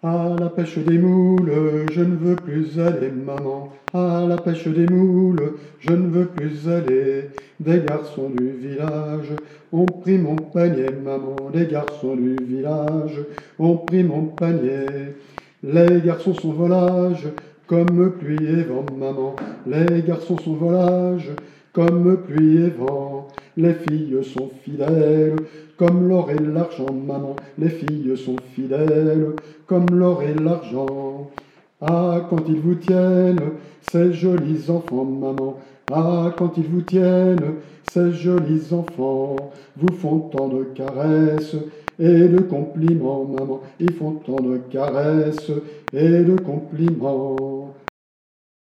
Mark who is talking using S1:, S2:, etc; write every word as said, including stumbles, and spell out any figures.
S1: À la pêche des moules, je ne veux plus aller, maman. À la pêche des moules, je ne veux plus aller. Des garçons du village ont pris mon panier, maman. Des garçons du village ont pris mon panier. Les garçons sont volages, comme pluie et vent, maman. Les garçons sont volages, comme pluie et vent. Les filles sont fidèles, comme l'or et l'argent, maman. Les filles sont fidèles, comme l'or et l'argent. Ah, quand ils vous tiennent, ces jolis enfants, maman. Ah, quand ils vous tiennent, ces jolis enfants, vous font tant de caresses et de compliments, maman. Ils font tant de caresses et de compliments.